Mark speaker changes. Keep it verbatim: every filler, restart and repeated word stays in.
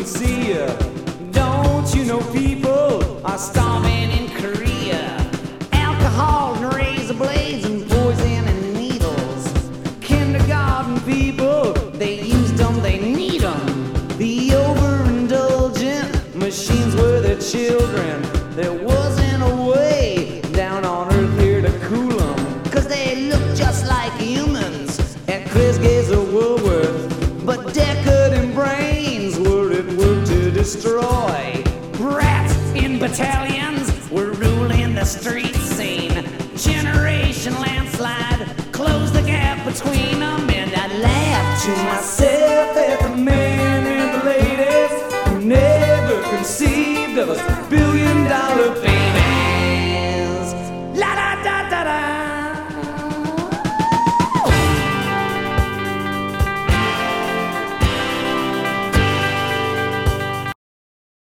Speaker 1: see ya. Don't you know people are starving in Korea? Alcohol and razor blades and poison and needles. Kindergarten people, they use them, they need them. The overindulgent machines were their children. There wasn't a way down on earth here to cool them, 'cause they look just like humans at Chris Gates or Woolworth. But decadent brains were at work to destroy. Rats in battalions were ruling the street scene. Generation landslide closed the gap between them, and I laughed to myself.